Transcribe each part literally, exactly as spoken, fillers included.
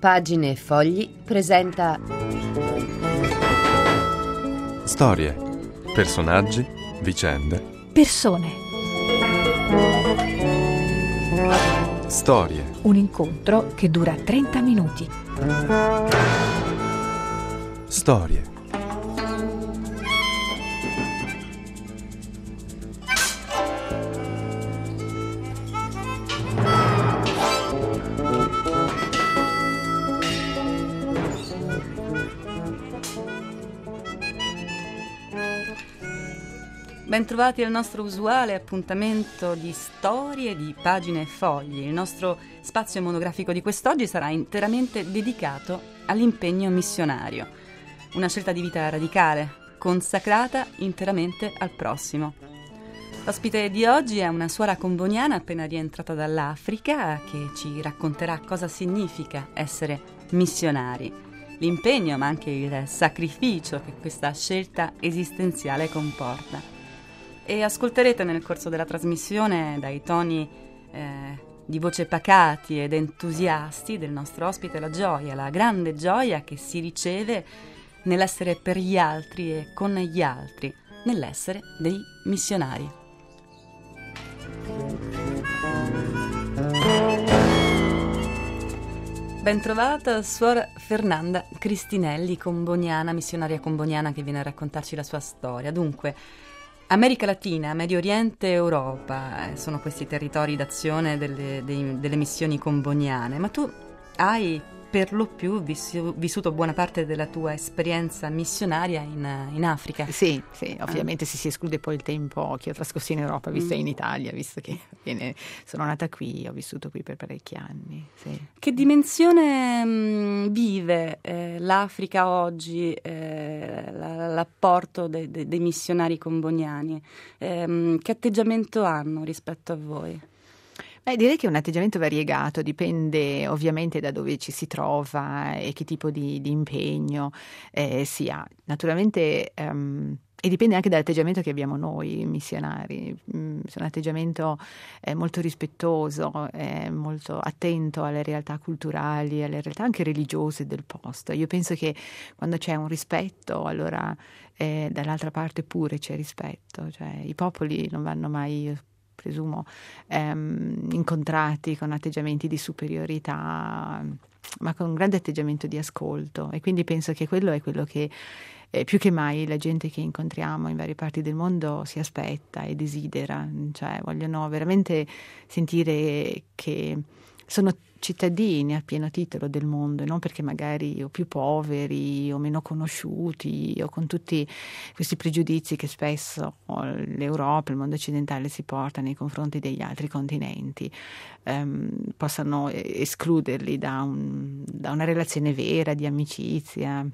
Pagine e Fogli presenta storie, personaggi, vicende, persone, storie, un incontro che dura trenta minuti. storie. Bentrovati al nostro usuale appuntamento di storie di Pagine e Fogli. Il nostro spazio monografico di quest'oggi sarà interamente dedicato all'impegno missionario, una scelta di vita radicale, consacrata interamente al prossimo. L'ospite di oggi è una suora comboniana appena rientrata dall'Africa che ci racconterà cosa significa essere missionari, l'impegno ma anche il sacrificio che questa scelta esistenziale comporta. E ascolterete nel corso della trasmissione dai toni eh, di voce pacati ed entusiasti del nostro ospite la gioia, la grande gioia che si riceve nell'essere per gli altri e con gli altri, nell'essere dei missionari. Bentrovata Suor Fernanda Cristinelli, comboniana, missionaria comboniana che viene a raccontarci la sua storia. Dunque, America Latina, Medio Oriente, Europa, eh, sono questi territori d'azione delle, dei, delle missioni comboniane, ma tu hai per lo più vissu, vissuto buona parte della tua esperienza missionaria in, in Africa. Sì, sì, ovviamente ah. si, si esclude poi il tempo che ho trascorso in Europa, visto mm. in Italia, visto che viene, sono nata qui, ho vissuto qui per parecchi anni. Sì. Che dimensione mh, vive eh, l'Africa oggi, eh, la, l'apporto de, de, dei missionari comboniani? Eh, che atteggiamento hanno rispetto a voi? Beh, direi che è un atteggiamento variegato, dipende ovviamente da dove ci si trova e che tipo di, di impegno eh, si ha. Naturalmente um, e dipende anche dall'atteggiamento che abbiamo noi missionari. Mm, c'è un atteggiamento eh, molto rispettoso, eh, molto attento alle realtà culturali, alle realtà anche religiose del posto. Io penso che quando c'è un rispetto, allora eh, dall'altra parte pure c'è rispetto. Cioè, i popoli non vanno mai, presumo, ehm, incontrati con atteggiamenti di superiorità, ma con un grande atteggiamento di ascolto, e quindi penso che quello è quello che eh, più che mai la gente che incontriamo in varie parti del mondo si aspetta e desidera, cioè vogliono veramente sentire che sono cittadini a pieno titolo del mondo, e non perché magari o più poveri o meno conosciuti o con tutti questi pregiudizi che spesso l'Europa, il mondo occidentale si porta nei confronti degli altri continenti, ehm, possano escluderli da, un, da una relazione vera di amicizia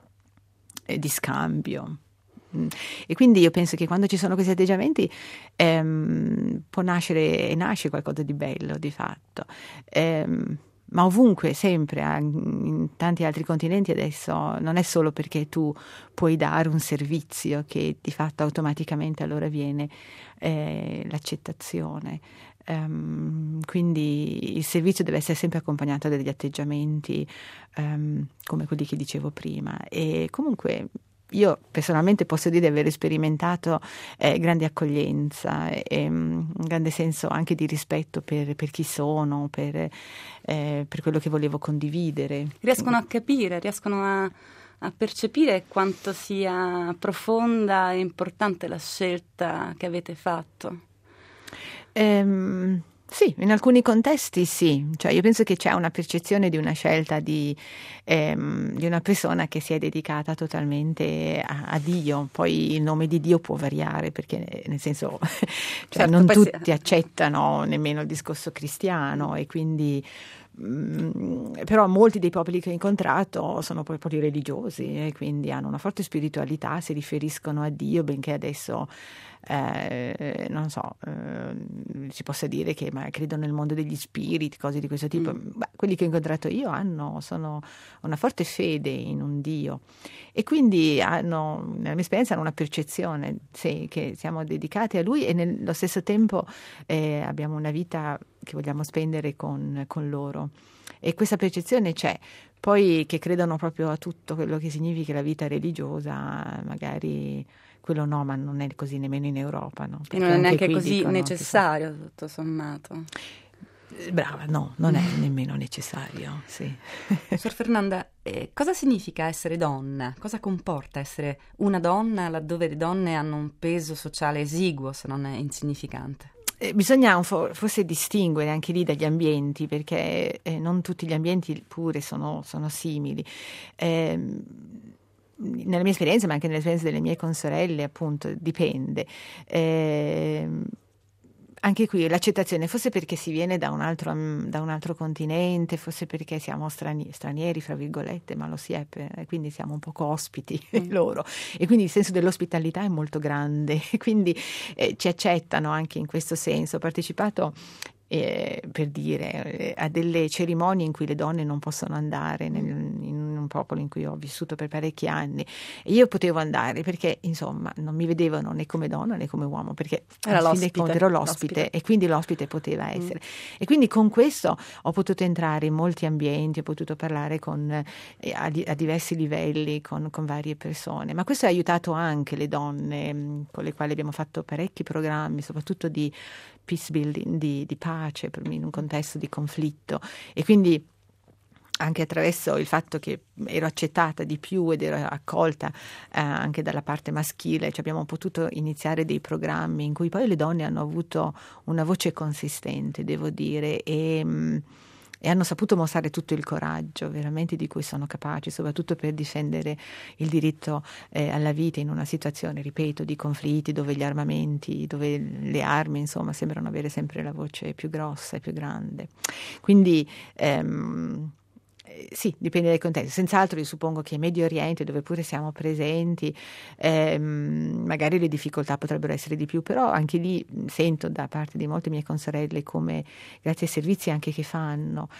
e di scambio. E quindi io penso che quando ci sono questi atteggiamenti ehm, può nascere e nasce qualcosa di bello di fatto, ehm, ma ovunque, sempre, in tanti altri continenti adesso non è solo perché tu puoi dare un servizio che di fatto automaticamente allora viene eh, l'accettazione. Um, quindi il servizio deve essere sempre accompagnato da degli atteggiamenti um, come quelli che dicevo prima, e comunque io personalmente posso dire di aver sperimentato eh, grande accoglienza e um, un grande senso anche di rispetto per, per chi sono, per, eh, per quello che volevo condividere. Riescono a capire, riescono a, a percepire quanto sia profonda e importante la scelta che avete fatto? Ehm... Sì, in alcuni contesti sì, cioè io penso che c'è una percezione di una scelta di, ehm, di una persona che si è dedicata totalmente a, a Dio. Poi il nome di Dio può variare, perché nel senso cioè certo, non tutti si... accettano nemmeno il discorso cristiano, e quindi mh, però molti dei popoli che ho incontrato sono popoli religiosi e quindi hanno una forte spiritualità, si riferiscono a Dio, benché adesso Eh, non so, eh, si possa dire che ma credono nel mondo degli spiriti, cose di questo tipo. Mm. Beh, quelli che ho incontrato io hanno sono una forte fede in un Dio, e quindi hanno, nella mia esperienza, hanno una percezione sì, che siamo dedicati a Lui, e nello stesso tempo eh, abbiamo una vita che vogliamo spendere con, con loro. e questa percezione c'è. Poi che credano proprio a tutto quello che significa la vita religiosa, magari quello no, ma non è così nemmeno in Europa, no? E non è neanche così dicono, necessario, so... tutto sommato. Brava, no, non è nemmeno necessario, sì. Sor Fernanda, eh, cosa significa essere donna? Cosa comporta essere una donna laddove le donne hanno un peso sociale esiguo, se non è insignificante? Eh, bisogna un fo- forse distinguere anche lì dagli ambienti, perché eh, non tutti gli ambienti pure sono, sono simili. Eh, nella mia esperienza, ma anche nell'esperienza delle mie consorelle, appunto, dipende. Eh, Anche qui l'accettazione, forse perché si viene da un altro, da un altro continente, forse perché siamo strani, stranieri, fra virgolette, ma lo si è, per, quindi siamo un poco ospiti mm. loro. E quindi il senso dell'ospitalità è molto grande, quindi eh, ci accettano anche in questo senso. Ho partecipato, eh, per dire, eh, a delle cerimonie in cui le donne non possono andare, nel, in un popolo in cui ho vissuto per parecchi anni. E io potevo andare perché, insomma, non mi vedevano né come donna né come uomo, perché era alla fine dei conti ero l'ospite, l'ospite e quindi l'ospite poteva essere. Mm. E quindi con questo ho potuto entrare in molti ambienti, ho potuto parlare con, eh, a, a diversi livelli con, con varie persone, ma questo ha aiutato anche le donne mh, con le quali abbiamo fatto parecchi programmi, soprattutto di peace building, di, di pace in un contesto di conflitto, e quindi anche attraverso il fatto che ero accettata di più ed ero accolta eh, anche dalla parte maschile, cioè abbiamo potuto iniziare dei programmi in cui poi le donne hanno avuto una voce consistente, devo dire, e, mh, e hanno saputo mostrare tutto il coraggio veramente di cui sono capaci, soprattutto per difendere il diritto eh, alla vita in una situazione, ripeto, di conflitti dove gli armamenti, dove le armi, insomma, sembrano avere sempre la voce più grossa e più grande. Quindi ehm, sì, dipende dai contesti. Senz'altro io suppongo che in Medio Oriente, dove pure siamo presenti, ehm, magari le difficoltà potrebbero essere di più, però anche lì sento da parte di molte mie consorelle come, grazie ai servizi anche che fanno,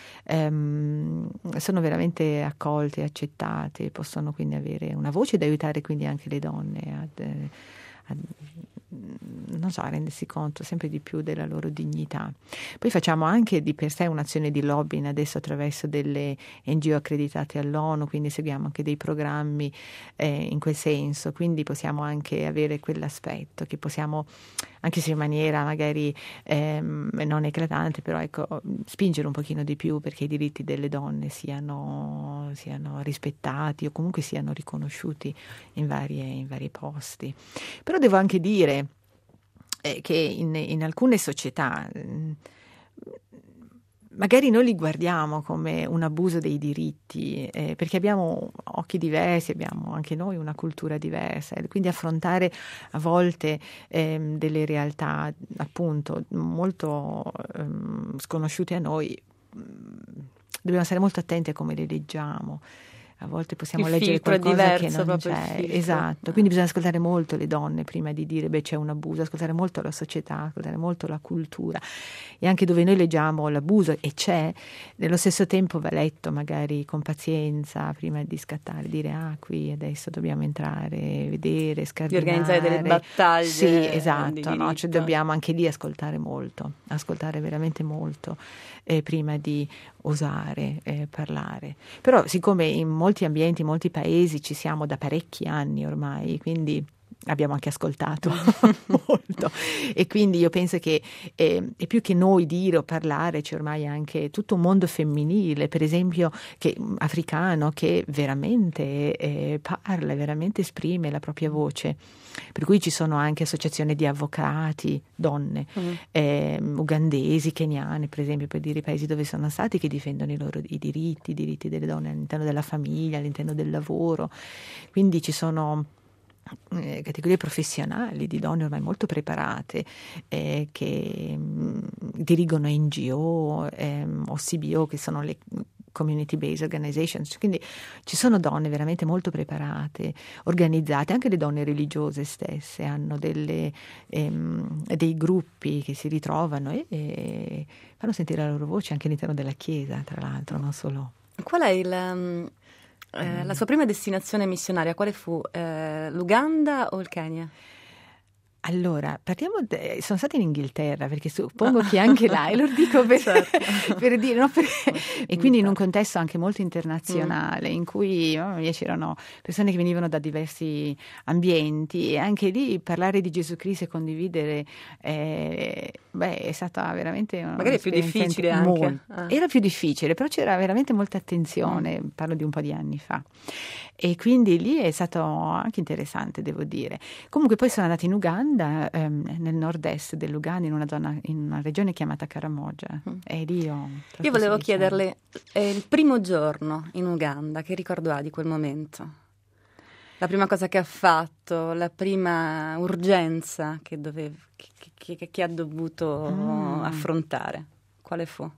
ehm, sono veramente accolte, accettate, possono quindi avere una voce ed aiutare quindi anche le donne ad, ad non so, a rendersi conto sempre di più della loro dignità. Poi facciamo anche di per sé un'azione di lobbying adesso attraverso delle N G O accreditate all'ONU, quindi seguiamo anche dei programmi eh, in quel senso, quindi possiamo anche avere quell'aspetto che possiamo, anche se in maniera magari ehm, non eclatante, però ecco, spingere un pochino di più perché i diritti delle donne siano, siano rispettati o comunque siano riconosciuti in varie, in vari posti. Però devo anche dire eh, che in, in alcune società mh, magari noi li guardiamo come un abuso dei diritti, eh, perché abbiamo occhi diversi, abbiamo anche noi una cultura diversa, e quindi affrontare a volte eh, delle realtà appunto molto eh, sconosciute a noi, dobbiamo stare molto attenti a come le leggiamo. A volte possiamo il leggere qualcosa diverso, che non c'è, esatto, quindi bisogna ascoltare molto le donne prima di dire beh c'è un abuso, ascoltare molto la società, ascoltare molto la cultura, e anche dove noi leggiamo l'abuso e c'è, nello stesso tempo va letto magari con pazienza prima di scattare, dire ah qui adesso dobbiamo entrare, vedere, scardinare, di organizzare delle battaglie, sì, esatto, no? Cioè dobbiamo anche lì ascoltare molto, ascoltare veramente molto eh, prima di osare eh, parlare. Però siccome in molti ambienti, in molti paesi ci siamo da parecchi anni ormai, quindi abbiamo anche ascoltato molto, e quindi io penso che eh, è più che noi dire o parlare, c'è ormai anche tutto un mondo femminile, per esempio che, africano, che veramente eh, parla, veramente esprime la propria voce, per cui ci sono anche associazioni di avvocati, donne, mm. eh, ugandesi, keniane, per esempio, per dire i paesi dove sono stati, che difendono i loro i diritti, i diritti delle donne all'interno della famiglia, all'interno del lavoro, quindi ci sono Eh, categorie professionali di donne ormai molto preparate eh, che mh, dirigono N G O ehm, o C B O, che sono le community based organizations, quindi ci sono donne veramente molto preparate, organizzate, anche le donne religiose stesse hanno delle, ehm, dei gruppi che si ritrovano e, e fanno sentire la loro voce anche all'interno della Chiesa, tra l'altro, non solo. Qual è il... Um... Eh, la sua prima destinazione missionaria quale fu? Eh, L'Uganda o il Kenya? Allora, partiamo, de- sono stata in Inghilterra perché suppongo che anche là, e lo dico per, certo. per dire, no, per, e quindi in un contesto anche molto internazionale, mm. in cui oh, c'erano persone che venivano da diversi ambienti, e anche lì parlare di Gesù Cristo e condividere, eh, beh, è stata veramente una magari è più difficile anche. Molto, ah. Era più difficile, però c'era veramente molta attenzione, mm. parlo di un po' di anni fa. E quindi lì è stato anche interessante, devo dire. Comunque poi sono andata in Uganda, ehm, nel nord-est dell'Uganda, in una zona, in una regione chiamata Karamoja. Mm. E lì ho Io volevo chiederle, eh, il primo giorno in Uganda, che ricordo ha di quel momento? La prima cosa che ha fatto, la prima urgenza che, dove, che, che, che ha dovuto mm. affrontare, quale fu?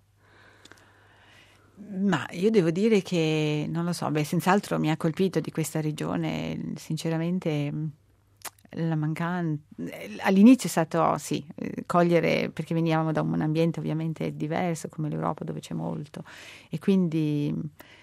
Ma io devo dire che, non lo so, beh, senz'altro mi ha colpito di questa regione, sinceramente, la mancanza. All'inizio è stato, sì, cogliere, perché venivamo da un ambiente ovviamente diverso, come l'Europa, dove c'è molto, e quindi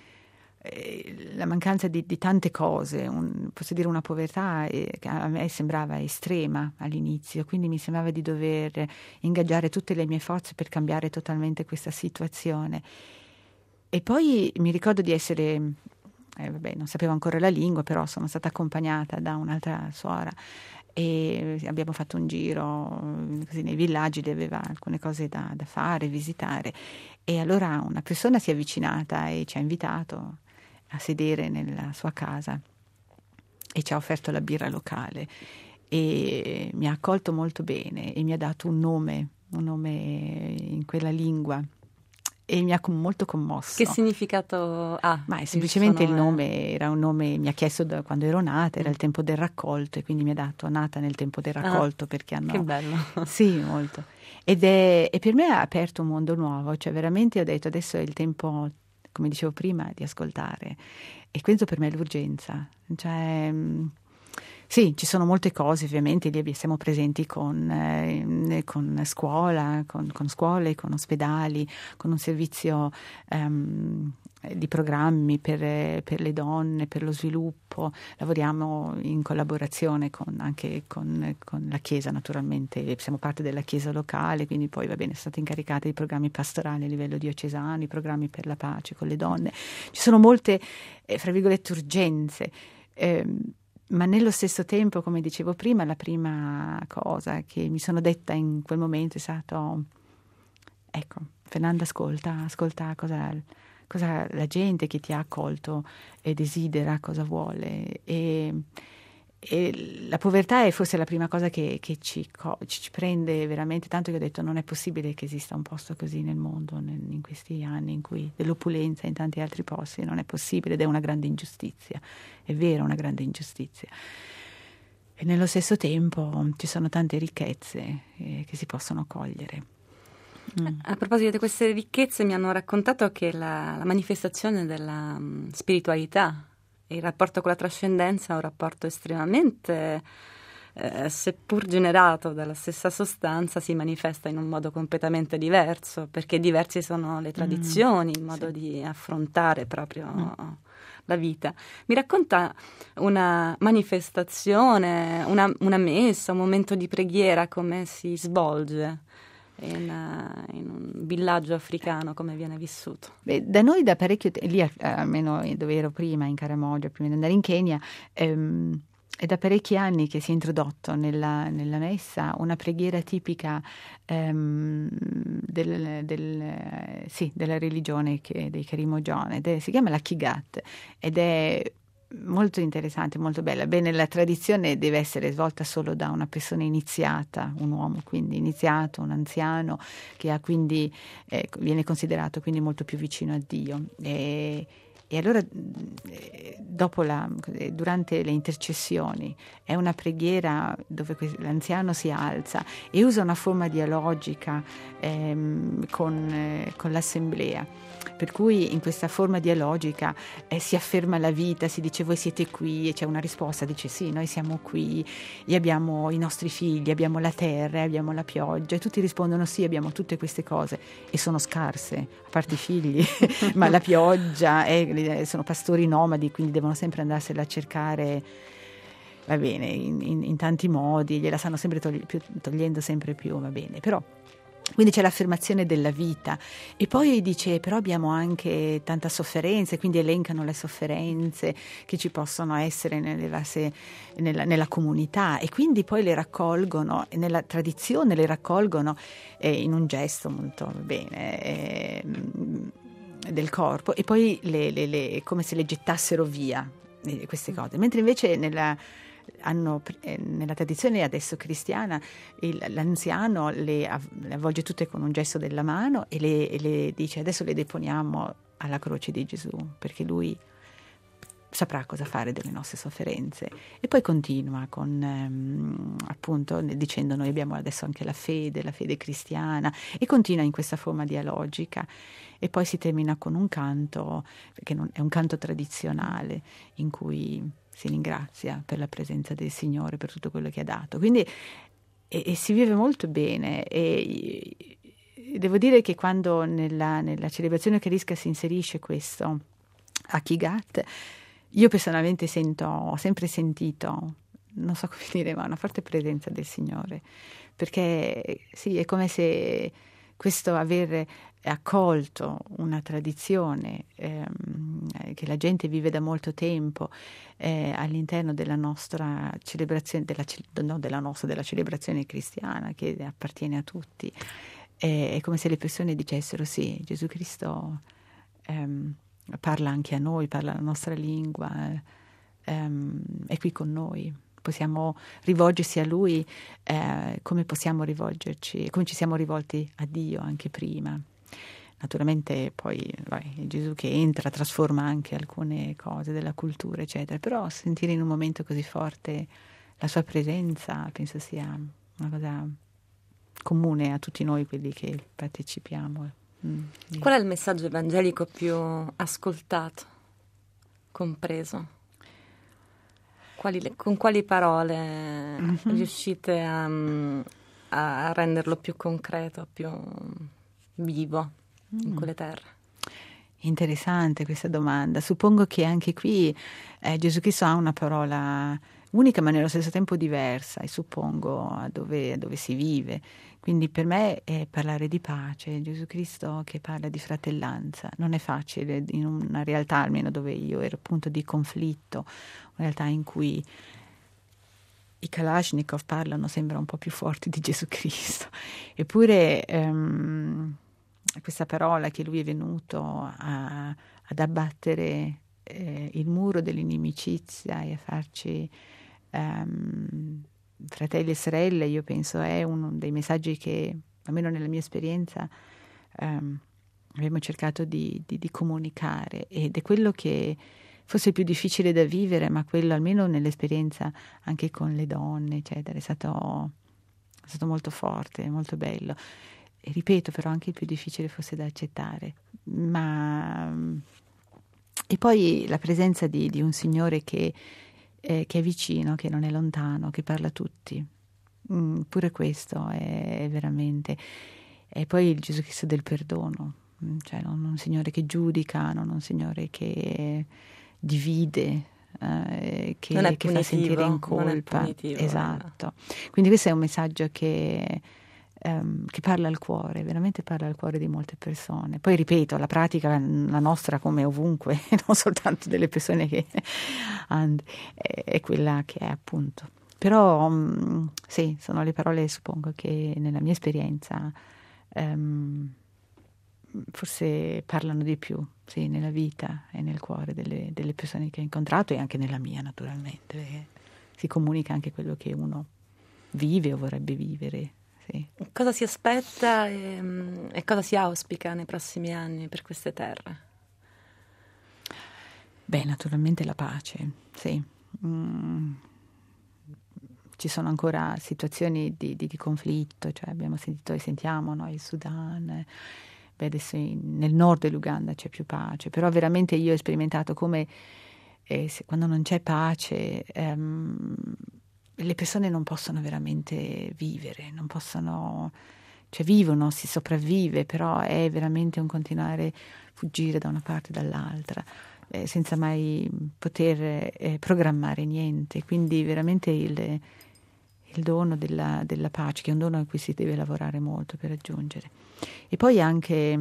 eh, la mancanza di, di tante cose, un, posso dire una povertà eh, che a me sembrava estrema all'inizio, quindi mi sembrava di dover ingaggiare tutte le mie forze per cambiare totalmente questa situazione. E poi mi ricordo di essere, eh, vabbè, non sapevo ancora la lingua, però sono stata accompagnata da un'altra suora e abbiamo fatto un giro così nei villaggi, dove aveva alcune cose da, da fare, visitare. E allora una persona si è avvicinata e ci ha invitato a sedere nella sua casa e ci ha offerto la birra locale e mi ha accolto molto bene e mi ha dato un nome, un nome in quella lingua. E mi ha molto commosso. Che significato ha? Ma è semplicemente il, il nome, era un nome, mi ha chiesto da quando ero nata, era il tempo del raccolto e quindi mi ha dato nata nel tempo del raccolto, ah, perché hanno... Che bello. Sì, molto. Ed è, e per me ha aperto un mondo nuovo, cioè veramente ho detto adesso è il tempo, come dicevo prima, di ascoltare. E questo per me è l'urgenza. Cioè... Sì, ci sono molte cose, ovviamente lì siamo presenti con, eh, con scuola, con, con scuole, con ospedali, con un servizio um, di programmi per, per le donne, per lo sviluppo. Lavoriamo in collaborazione con, anche con, con la Chiesa, naturalmente, siamo parte della Chiesa locale, quindi poi va bene, sono stata incaricata di programmi pastorali a livello diocesano, programmi per la pace con le donne. Ci sono molte, eh, fra virgolette, urgenze. Eh, Ma nello stesso tempo, come dicevo prima, la prima cosa che mi sono detta in quel momento è stato, ecco, Fernanda, ascolta, ascolta cosa, cosa la gente che ti ha accolto e desidera, cosa vuole. E, e la povertà è forse la prima cosa che, che ci, ci prende veramente, tanto che ho detto non è possibile che esista un posto così nel mondo nel, in questi anni in cui dell'opulenza in tanti altri posti, non è possibile ed è una grande ingiustizia, è vero, una grande ingiustizia. E nello stesso tempo ci sono tante ricchezze eh, che si possono cogliere. Mm. A proposito di queste ricchezze, mi hanno raccontato che la, la manifestazione della um, spiritualità, il rapporto con la trascendenza è un rapporto estremamente, eh, seppur generato dalla stessa sostanza, si manifesta in un modo completamente diverso, perché diverse sono le tradizioni, mm, il modo sì. di affrontare proprio mm. la vita. Mi racconta una manifestazione, una, una messa, un momento di preghiera, come si svolge In, uh, in un villaggio africano, come viene vissuto? Beh, da noi da parecchio te- lì almeno dove ero prima in Karamoja, prima di andare in Kenya, ehm, è da parecchi anni che si è introdotto nella, nella messa una preghiera tipica ehm, del, del, sì, della religione che, dei Karimojone, si chiama la Kigat ed è molto interessante, molto bella. Bene, la tradizione deve essere svolta solo da una persona iniziata, un uomo quindi iniziato, un anziano che ha quindi eh, viene considerato quindi molto più vicino a Dio. E, e allora dopo la, durante le intercessioni è una preghiera dove l'anziano si alza e usa una forma dialogica ehm, con, eh, con l'assemblea. Per cui in questa forma dialogica eh, si afferma la vita, si dice voi siete qui e c'è una risposta, dice sì, noi siamo qui e abbiamo i nostri figli, abbiamo la terra, abbiamo la pioggia e tutti rispondono sì, abbiamo tutte queste cose e sono scarse, a parte i figli, ma la pioggia, eh, sono pastori nomadi quindi devono sempre andarsela a cercare va bene, in, in, in tanti modi, gliela stanno sempre togli- più, togliendo sempre più, va bene, però quindi c'è l'affermazione della vita e poi dice però abbiamo anche tanta sofferenza, quindi elencano le sofferenze che ci possono essere nelle varie, nella, nella comunità e quindi poi le raccolgono, nella tradizione le raccolgono eh, in un gesto molto bene eh, del corpo e poi le, le, le, come se le gettassero via eh, queste cose, mentre invece nella hanno eh, nella tradizione adesso cristiana il, l'anziano le, av- le avvolge tutte con un gesto della mano e le, e le dice adesso le deponiamo alla croce di Gesù perché lui saprà cosa fare delle nostre sofferenze e poi continua con ehm, appunto dicendo noi abbiamo adesso anche la fede, la fede cristiana e continua in questa forma dialogica e poi si termina con un canto che non, è un canto tradizionale in cui si ringrazia per la presenza del Signore, per tutto quello che ha dato. Quindi e, e si vive molto bene e, e devo dire che quando nella, nella celebrazione eucaristica si inserisce questo Hakigat, io personalmente sento, ho sempre sentito, non so come dire, ma una forte presenza del Signore, perché sì, è come se questo aver accolto una tradizione ehm, che la gente vive da molto tempo eh, all'interno della nostra celebrazione, della, no, della nostra, della celebrazione cristiana che appartiene a tutti, eh, è come se le persone dicessero sì, Gesù Cristo ehm, parla anche a noi, parla la nostra lingua, ehm, è qui con noi. Possiamo rivolgersi a Lui eh, come possiamo rivolgerci, come ci siamo rivolti a Dio anche prima. Naturalmente poi vai, è Gesù che entra, trasforma anche alcune cose della cultura, eccetera, però sentire in un momento così forte la sua presenza penso sia una cosa comune a tutti noi, quelli che partecipiamo. Mm. Qual è il messaggio evangelico più ascoltato, compreso? Quali, con quali parole mm-hmm. riuscite a, a renderlo più concreto, più vivo mm. in quelle terre? Interessante questa domanda. Suppongo che anche qui eh, Gesù Cristo ha una parola unica ma nello stesso tempo diversa, e suppongo a dove, a dove si vive. Quindi per me è parlare di pace, Gesù Cristo che parla di fratellanza. Non è facile in una realtà, almeno dove io ero, appunto di conflitto, una realtà in cui i Kalashnikov parlano, sembra un po' più forti di Gesù Cristo. Eppure um, questa parola che lui è venuto a, ad abbattere eh, il muro dell'inimicizia e a farci um, fratelli e sorelle, io penso è uno dei messaggi che, almeno nella mia esperienza, um, abbiamo cercato di, di, di comunicare, ed è quello che forse è più difficile da vivere, ma quello almeno nell'esperienza anche con le donne, eccetera, è stato, è stato molto forte, molto bello. E ripeto, però anche il più difficile forse da accettare. Ma e poi la presenza di, di un Signore che Eh, che è vicino, che non è lontano, che parla a tutti. Mm, pure questo è, è veramente... E poi il Gesù Cristo del perdono, mm, cioè non un Signore che giudica, non un Signore che divide, eh, che, che fa sentire in colpa. Esatto. Eh. Quindi questo è un messaggio che... Um, che parla al cuore, veramente parla al cuore di molte persone. Poi ripeto, la pratica, la nostra come ovunque, non soltanto delle persone che and, è, è quella che è, appunto. Però um, sì, sono le parole, suppongo, che nella mia esperienza um, forse parlano di più, sì, nella vita e nel cuore delle, delle persone che ho incontrato, e anche nella mia, naturalmente, perché si comunica anche quello che uno vive o vorrebbe vivere. Sì. Cosa si aspetta e, e cosa si auspica nei prossimi anni per queste terre? Beh, naturalmente la pace, sì. Mm. Ci sono ancora situazioni di, di, di conflitto, cioè abbiamo sentito e sentiamo, no, il Sudan, beh, adesso in, nel nord dell'Uganda c'è più pace, però veramente io ho sperimentato come eh, se, quando non c'è pace... Ehm, le persone non possono veramente vivere, non possono, cioè vivono, si sopravvive, però è veramente un continuare a fuggire da una parte e dall'altra. eh, senza mai poter eh, programmare niente. Quindi veramente il, il dono della, della pace, che è un dono a cui si deve lavorare molto per raggiungere. E poi anche,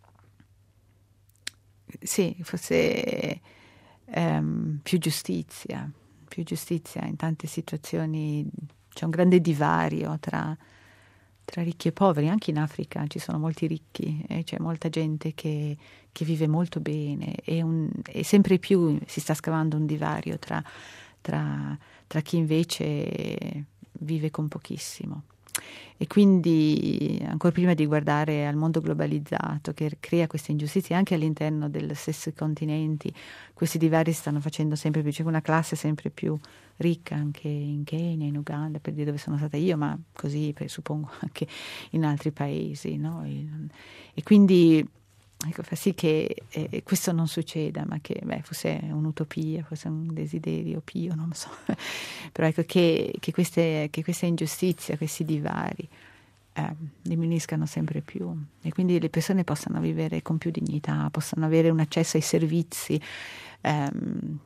sì, forse ehm, più giustizia, più giustizia in tante situazioni. C'è un grande divario tra, tra ricchi e poveri. Anche in Africa ci sono molti ricchi e c'è molta gente che, che vive molto bene, e, un, e sempre più si sta scavando un divario tra, tra, tra chi invece vive con pochissimo. E quindi, ancora prima di guardare al mondo globalizzato che crea queste ingiustizie anche all'interno degli stessi continenti, questi divari si stanno facendo sempre più. C'è una classe sempre più ricca anche in Kenya, in Uganda, per dire dove sono stata io, ma così suppongo anche in altri paesi, no? E, e quindi ecco, fa sì che eh, questo non succeda, ma che beh, fosse un'utopia, fosse un desiderio pio, non lo so. Però ecco che, che, queste, che questa ingiustizia, questi divari eh, diminuiscano sempre più, e quindi le persone possano vivere con più dignità, possano avere un accesso ai servizi ehm,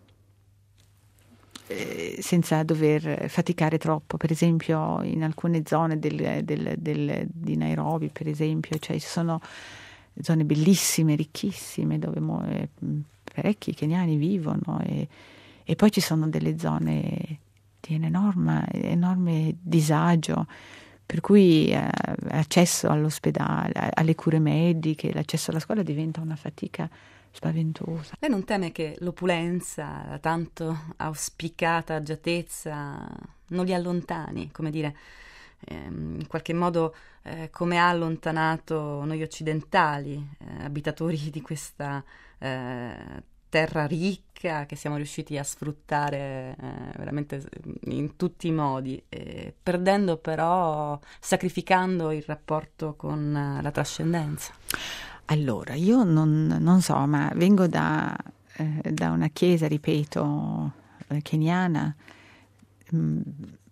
eh, senza dover faticare troppo. Per esempio in alcune zone del, del, del, di Nairobi, per esempio, cioè ci sono zone bellissime, ricchissime, dove mo, eh, parecchi keniani vivono, e, e poi ci sono delle zone di un enorme, enorme disagio, per cui eh, l'accesso all'ospedale, alle cure mediche, l'accesso alla scuola diventa una fatica spaventosa. Lei non teme che l'opulenza, la tanto auspicata agiatezza, non li allontani, come dire, in qualche modo eh, come ha allontanato noi occidentali, eh, abitatori di questa eh, terra ricca che siamo riusciti a sfruttare eh, veramente in tutti i modi, eh, perdendo però, sacrificando il rapporto con eh, la trascendenza? Allora, io non, non so, ma vengo da, eh, da una chiesa, ripeto, eh, keniana, mh,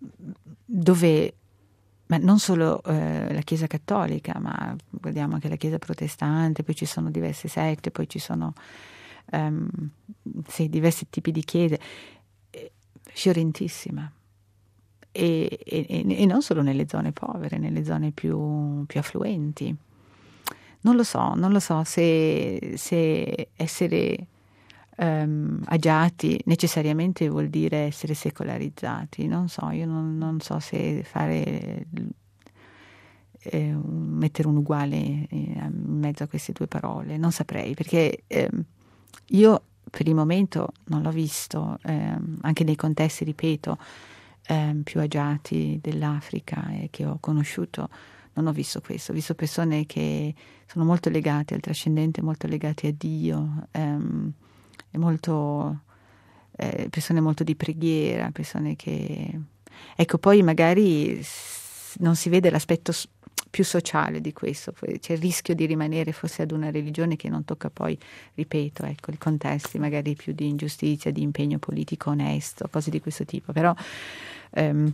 dove ma non solo eh, la Chiesa cattolica, ma guardiamo anche la Chiesa protestante, poi ci sono diverse sette, poi ci sono um, sì, diversi tipi di chiese, eh, fiorentissima. E, e, e non solo nelle zone povere, nelle zone più, più affluenti. Non lo so, non lo so se, se essere um, agiati necessariamente vuol dire essere secolarizzati. Non so, io non, non so se fare eh, mettere un uguale in mezzo a queste due parole, non saprei, perché eh, io per il momento non l'ho visto, eh, anche nei contesti, ripeto, eh, più agiati dell'Africa e che ho conosciuto. Non ho visto questo, ho visto persone che sono molto legate al trascendente, molto legate a Dio, ehm, e molto, eh, persone molto di preghiera, persone che... Ecco, poi magari non si vede l'aspetto più sociale di questo, c'è il rischio di rimanere forse ad una religione che non tocca poi, ripeto, ecco, i contesti magari più di ingiustizia, di impegno politico onesto, cose di questo tipo, però... Ehm,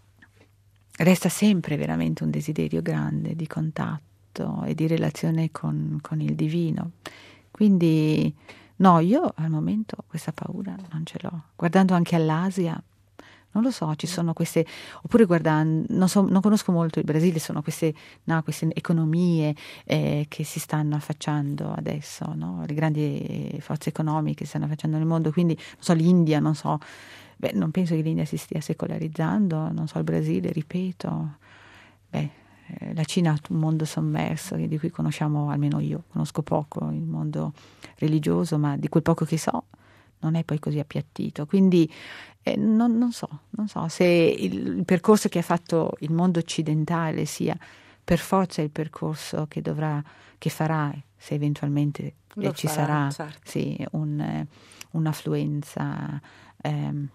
resta sempre veramente un desiderio grande di contatto e di relazione con, con il divino. Quindi no, io al momento questa paura non ce l'ho. Guardando anche all'Asia, non lo so, ci sono queste, oppure guardando, non, so, non conosco molto il Brasile, sono queste, no, queste economie eh, che si stanno affacciando adesso, no? Le grandi forze economiche si stanno affacciando nel mondo, quindi non so, l'India, non so, beh, non penso che l'India si stia secolarizzando, non so, il Brasile, ripeto, beh, eh, la Cina ha un mondo sommerso di cui conosciamo, almeno io conosco poco il mondo religioso, ma di quel poco che so non è poi così appiattito, quindi eh, non, non so, non so se il, il percorso che ha fatto il mondo occidentale sia per forza il percorso che dovrà, che farà, se eventualmente eh, ci farà, sarà certo. sì, un, eh, un'affluenza ehm,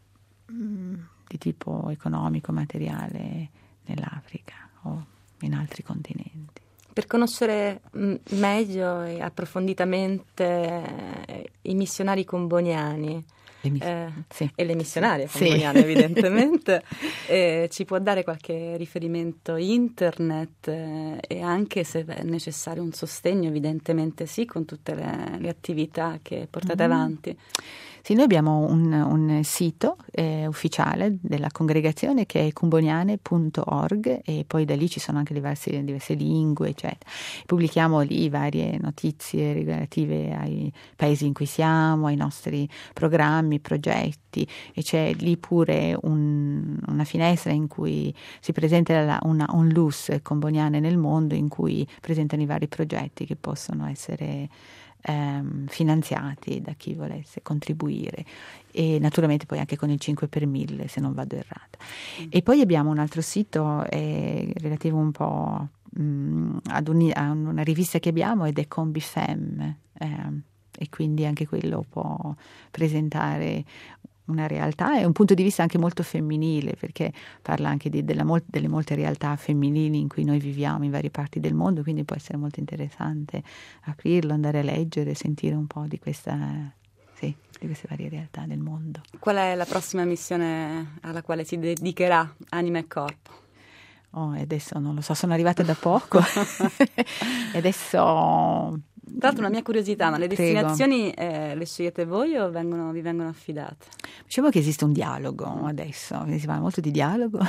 di tipo economico, materiale nell'Africa o in altri continenti. Per conoscere m- meglio e approfonditamente eh, i missionari comboniani, Le miss- eh, sì. e le missionarie Sì. comboniane evidentemente. Eh, ci può dare qualche riferimento internet eh, e anche se è necessario un sostegno, evidentemente sì, con tutte le, le attività che portate Mm. avanti. Sì, noi abbiamo un, un sito eh, ufficiale della congregazione che è cumboniane punto org e poi da lì ci sono anche diverse, diverse lingue, eccetera. Pubblichiamo lì varie notizie relative ai paesi in cui siamo, ai nostri programmi, progetti, e c'è lì pure un, una finestra in cui si presenta la, una onlus comboniane nel mondo, in cui presentano i vari progetti che possono essere Ehm, finanziati da chi volesse contribuire, e naturalmente poi anche con il cinque per mille se non vado errata. Mm. E poi abbiamo un altro sito eh, relativo un po' mh, ad un, a una rivista che abbiamo, ed è Combifem, ehm, e quindi anche quello può presentare una realtà e un punto di vista anche molto femminile, perché parla anche di, della mol- delle molte realtà femminili in cui noi viviamo in varie parti del mondo, quindi può essere molto interessante aprirlo, andare a leggere, sentire un po' di questa, sì, di queste varie realtà del mondo. Qual è la prossima missione alla quale si dedicherà anima e corpo? Oh, adesso non lo so, sono arrivata da poco e adesso... Tra l'altro una mia curiosità, ma le Prego. destinazioni eh, le scegliete voi o vengono, vi vengono affidate? Diciamo che esiste un dialogo adesso, si parla molto di dialogo,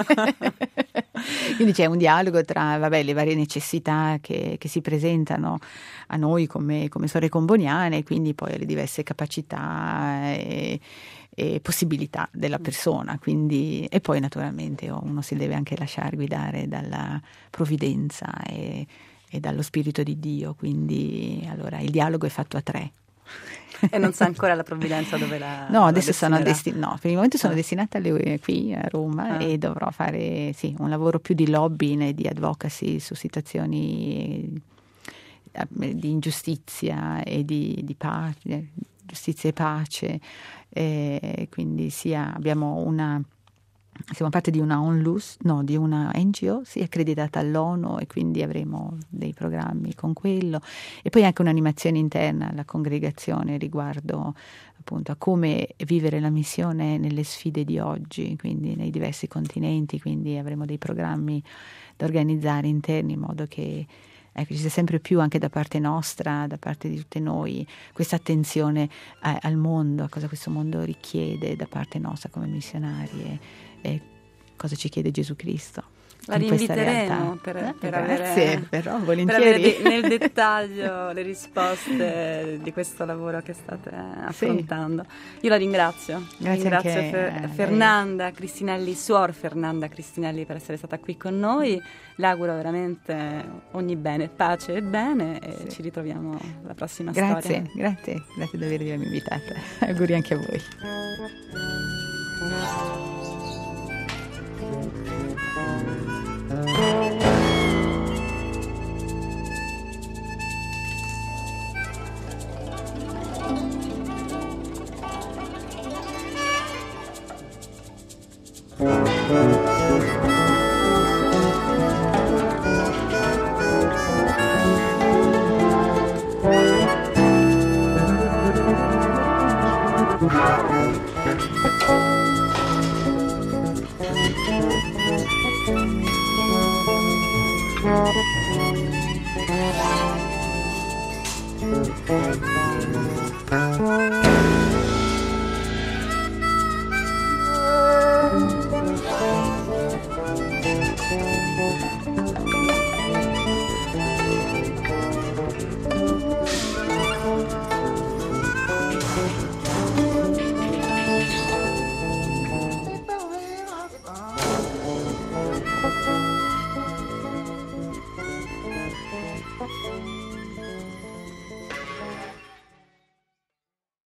quindi c'è un dialogo tra vabbè, le varie necessità che, che si presentano a noi come, come storie comboniane, e quindi poi le diverse capacità e, e possibilità della persona, quindi, e poi naturalmente uno si deve anche lasciare guidare dalla provvidenza e e dallo Spirito di Dio, quindi allora il dialogo è fatto a tre. E non sa ancora la provvidenza dove la No, la adesso sono destinerà? desti- no, per il momento sono Ah. destinata alle, qui a Roma Ah. e dovrò fare sì, un lavoro più di lobbying e di advocacy su situazioni eh, di ingiustizia e di, di pace, giustizia e pace, e quindi sia abbiamo una siamo parte di una onlus, no, di una N G O, sì, accreditata all'ONU, e quindi avremo dei programmi con quello, e poi anche un'animazione interna alla congregazione riguardo appunto a come vivere la missione nelle sfide di oggi, quindi nei diversi continenti, quindi avremo dei programmi da organizzare interni in modo che ecco, ci sia sempre più anche da parte nostra, da parte di tutte noi, questa attenzione a, al mondo, a cosa questo mondo richiede da parte nostra come missionari e, e cosa ci chiede Gesù Cristo. La in questa rinviteremo realtà. per, Eh, per grazie, avere, però per volentieri. avere de- nel dettaglio le risposte di questo lavoro che state affrontando. Io la ringrazio. Grazie ringrazio anche Fer- a lei. Fernanda Cristinelli, suor Fernanda Cristinelli, per essere stata qui con noi. Le auguro veramente ogni bene, pace e bene, e Sì. ci ritroviamo alla prossima Grazie, storia. grazie, grazie davvero di avermi invitata. Auguri anche a voi.